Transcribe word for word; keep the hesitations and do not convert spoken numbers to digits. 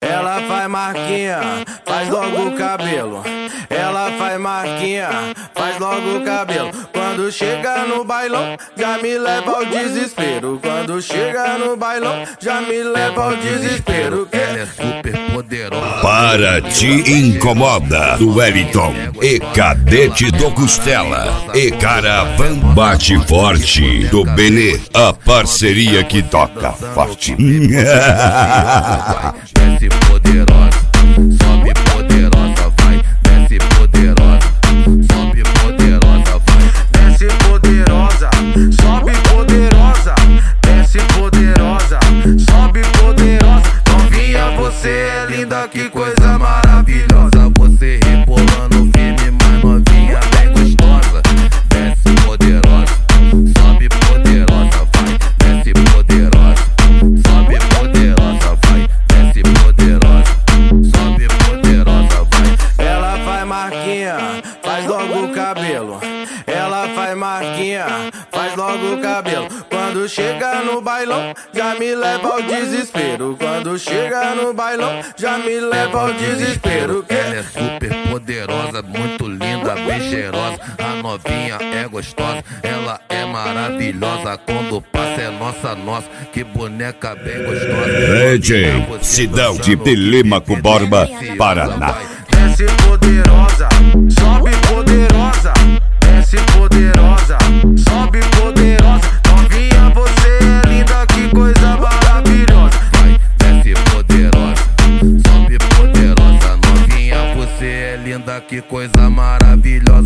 ela faz marquinha, faz logo o cabelo. Ela faz marquinha, faz logo o cabelo. Quando chega no bailão, já me leva ao desespero. Quando chega no bailão, já me leva ao desespero. Ela é super poderosa. Para Te Incomoda, do Wellington e Cadete do Costela e Caravan Bate Forte do Benê, a parceria que toca forte. Desce poderosa, sobe poderosa, vai. Desce poderosa, sobe poderosa, vai. Desce poderosa, sobe poderosa. Desce poderosa, sobe poderosa. Novinha, você é linda, que coisa maravilhosa. Você rebolando firme, mas novinha bem gostosa. Desce poderosa, sobe poderosa, vai. Desce poderosa, sobe poderosa, vai. Desce poderosa, sobe poderosa, vai. Ela faz marquinha, faz logo o cabelo. Ela faz marquinha, faz logo o cabelo. Quando chega no bailão, já me leva ao desespero. Quando chega no bailão, já me leva ao desespero. Ela é super poderosa, muito linda, bem cheirosa. A novinha é gostosa, ela é maravilhosa. Quando passa é nossa, nossa, que boneca bem gostosa. D J Cidade de Lima-Cu Borba, Paraná. Desce poderosa, sobe poderosa. Desce poderosa, sobe poderosa. Novinha, você é linda, que coisa maravilhosa. Vai, desce poderosa, sobe poderosa. Novinha, você é linda, que coisa maravilhosa.